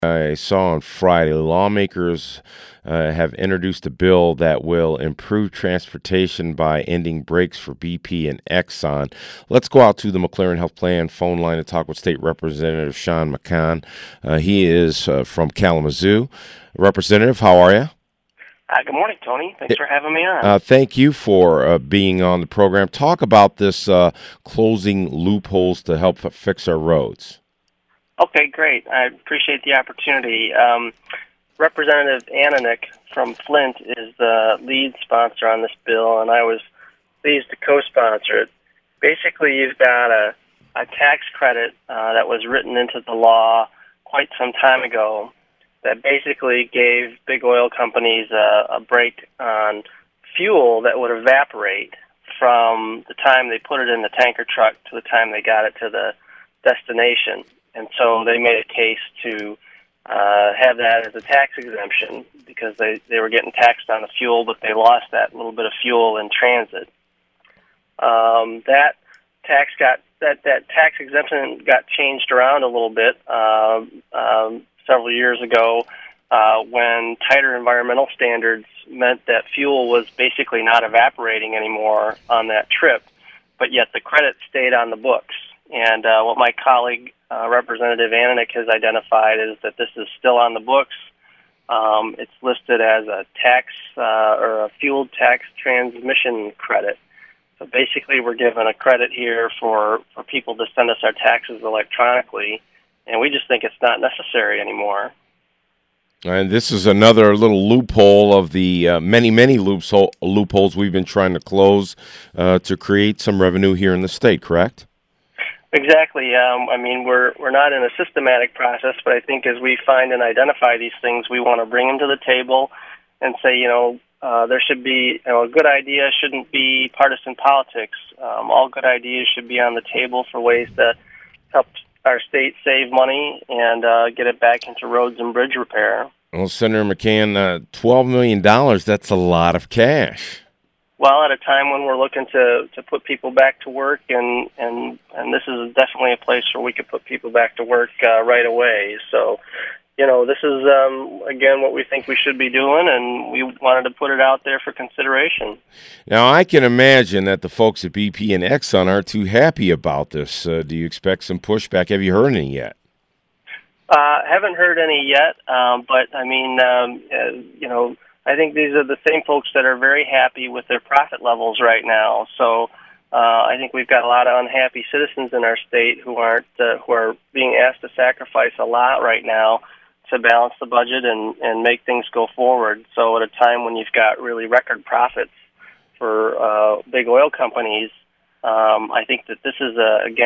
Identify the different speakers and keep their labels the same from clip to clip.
Speaker 1: I saw on Friday, lawmakers have introduced a bill that will improve transportation by ending brakes for BP and Exxon. Let's go out to the McLaren Health Plan phone line and talk with State Representative Sean McCann. He is from Kalamazoo. Representative, how are you?
Speaker 2: Good morning, Tony. Thanks for having me on.
Speaker 1: Thank you for being on the program. Talk about this closing loopholes to help fix our roads.
Speaker 2: Okay, great. I appreciate the opportunity. Representative Ananek from Flint is the lead sponsor on this bill, and I was pleased to co-sponsor it. Basically, you've got a tax credit that was written into the law quite some time ago that basically gave big oil companies a break on fuel that would evaporate from the time they put it in the tanker truck to the time they got it to the destination. And so they made a case to have that as a tax exemption because they were getting taxed on the fuel, but they lost that little bit of fuel in transit. That tax exemption got changed around a little bit several years ago when tighter environmental standards meant that fuel was basically not evaporating anymore on that trip, but yet the credit stayed on the books. And what my colleague, Representative Ananek, has identified is that this is still on the books. It's listed as a tax or a fuel tax transmission credit. So basically we're given a credit here for people to send us our taxes electronically, and we just think it's not necessary anymore.
Speaker 1: And this is another little loophole of the many loopholes we've been trying to close to create some revenue here in the state, correct?
Speaker 2: Exactly. I mean, we're not in a systematic process, but I think as we find and identify these things, we want to bring them to the table and say, there should be, a good idea shouldn't be partisan politics. All good ideas should be on the table for ways to help our state save money and get it back into roads and bridge repair.
Speaker 1: Well, Senator McCann, $12 million, that's a lot of cash.
Speaker 2: Well, at a time when we're looking to put people back to work, and this is definitely a place where we could put people back to work right away. So, this is, again, what we think we should be doing, and we wanted to put it out there for consideration.
Speaker 1: Now, I can imagine that the folks at BP and Exxon aren't too happy about this. Do you expect some pushback? Have you heard any yet?
Speaker 2: Haven't heard any yet, but, I mean, I think these are the same folks that are very happy with their profit levels right now. So I think we've got a lot of unhappy citizens in our state who are being asked to sacrifice a lot right now to balance the budget and make things go forward. So at a time when you've got really record profits for big oil companies, I think that this is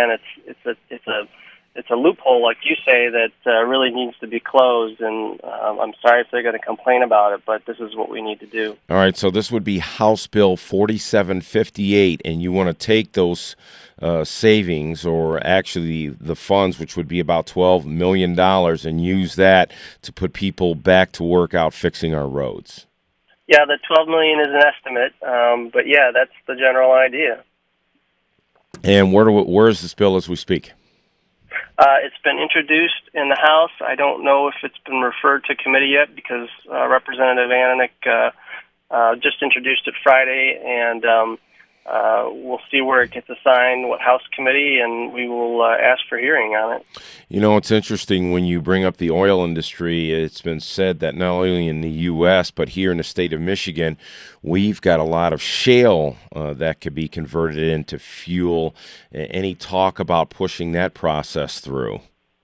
Speaker 2: it's a loophole, like you say, that really needs to be closed, and I'm sorry if they're going to complain about it, but this is what we need to do.
Speaker 1: All right, so this would be House Bill 4758, and you want to take those savings, or actually the funds, which would be about $12 million, and use that to put people back to work out fixing our roads.
Speaker 2: Yeah, the $12 million is an estimate, but yeah, that's the general idea.
Speaker 1: And where is this bill as we speak?
Speaker 2: It's been introduced in the House. I don't know if it's been referred to committee yet because Representative Ananek just introduced it Friday, and we'll see where it gets assigned, what House committee, and we will ask for hearing on it.
Speaker 1: It's interesting when you bring up the oil industry. It's been said that not only in the U.S., but here in the state of Michigan, we've got a lot of shale that could be converted into fuel. Any talk about pushing that process through?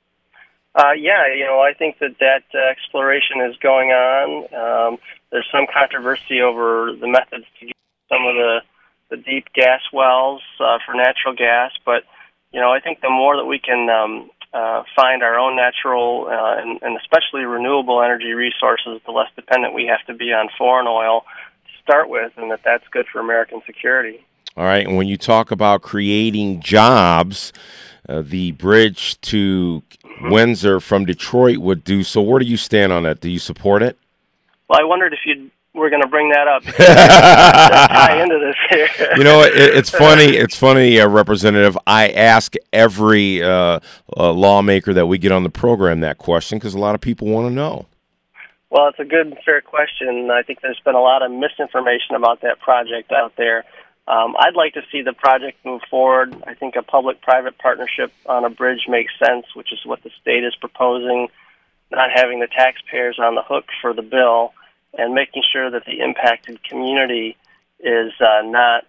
Speaker 2: I think that exploration is going on. There's some controversy over the methods to get some of the deep gas wells for natural gas, but I think the more that we can find our own natural and especially renewable energy resources, the less dependent we have to be on foreign oil to start with, and that's good for American security.
Speaker 1: All right, and when you talk about creating jobs, the bridge to Windsor from Detroit would do. So where do you stand on that? Do you support it?
Speaker 2: Well, I wondered if you'd we're going to bring that up because to tie into this here.
Speaker 1: You know, it's funny. It's funny, Representative. I ask every lawmaker that we get on the program that question because a lot of people want to know.
Speaker 2: Well, it's a good and fair question. I think there's been a lot of misinformation about that project out there. I'd like to see the project move forward. I think a public-private partnership on a bridge makes sense, which is what the state is proposing, not having the taxpayers on the hook for the bill, and making sure that the impacted community is not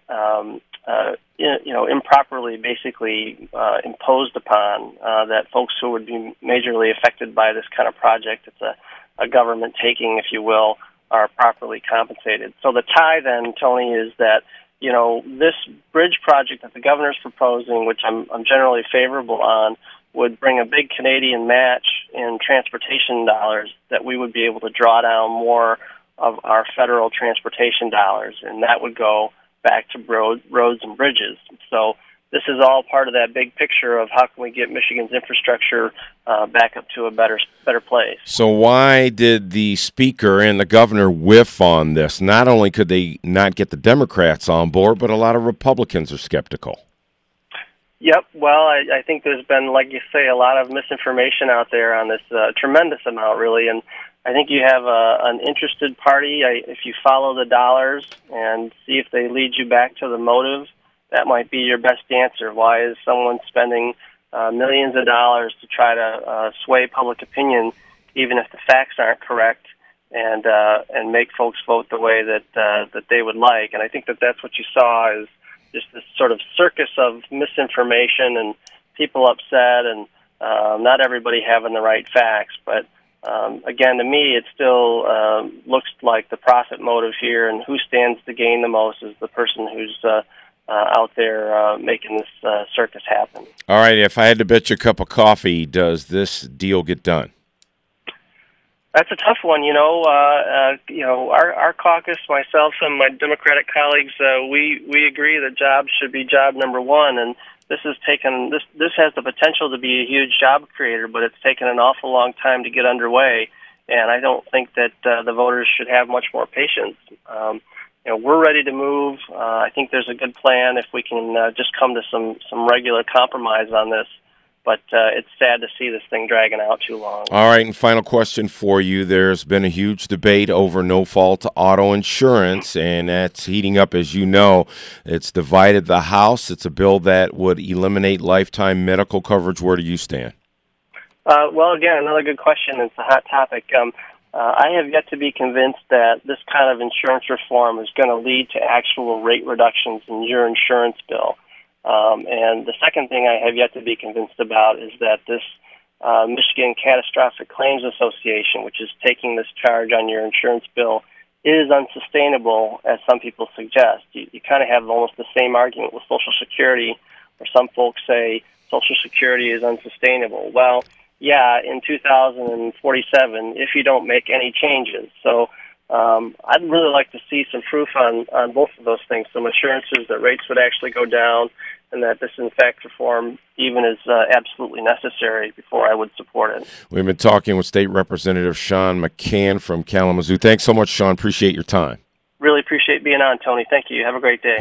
Speaker 2: improperly basically imposed upon, that folks who would be majorly affected by this kind of project, it's a government taking, if you will, are properly compensated. So the tie then, Tony, is that this bridge project that the governor's proposing, which I'm generally favorable on, would bring a big Canadian match in transportation dollars that we would be able to draw down more of our federal transportation dollars, and that would go back to roads and bridges. So this is all part of that big picture of how can we get Michigan's infrastructure back up to a better place.
Speaker 1: So why did the Speaker and the Governor whiff on this? Not only could they not get the Democrats on board, but a lot of Republicans are skeptical.
Speaker 2: Yep. Well, I think there's been, like you say, a lot of misinformation out there on this, tremendous amount, really. And I think you have an interested party. If you follow the dollars and see if they lead you back to the motive, that might be your best answer. Why is someone spending millions of dollars to try to sway public opinion, even if the facts aren't correct, and make folks vote the way that they would like? And I think that's what you saw is just this sort of circus of misinformation and people upset and not everybody having the right facts. But again, to me, it still looks like the profit motive here, and who stands to gain the most is the person who's out there making this circus happen.
Speaker 1: All right, if I had to bet you a cup of coffee, does this deal get done?
Speaker 2: That's a tough one, Our caucus, myself and my Democratic colleagues, we agree that jobs should be job number one, and this has the potential to be a huge job creator, but it's taken an awful long time to get underway, and I don't think that the voters should have much more patience. We're ready to move. I think there's a good plan if we can just come to some regular compromise on this. But it's sad to see this thing dragging out too long.
Speaker 1: All right, and final question for you. There's been a huge debate over no-fault auto insurance, and that's heating up, as you know. It's divided the House. It's a bill that would eliminate lifetime medical coverage. Where do you stand?
Speaker 2: Well, again, another good question. It's a hot topic. I have yet to be convinced that this kind of insurance reform is going to lead to actual rate reductions in your insurance bill. And the second thing I have yet to be convinced about is that this Michigan Catastrophic Claims Association, which is taking this charge on your insurance bill, is unsustainable, as some people suggest. You kind of have almost the same argument with Social Security, where some folks say Social Security is unsustainable. Well, yeah, in 2047, if you don't make any changes. So I'd really like to see some proof on both of those things, some assurances that rates would actually go down and that this, in fact, reform even is absolutely necessary before I would support it.
Speaker 1: We've been talking with State Representative Sean McCann from Kalamazoo. Thanks so much, Sean. Appreciate your time.
Speaker 2: Really appreciate being on, Tony. Thank you. Have a great day.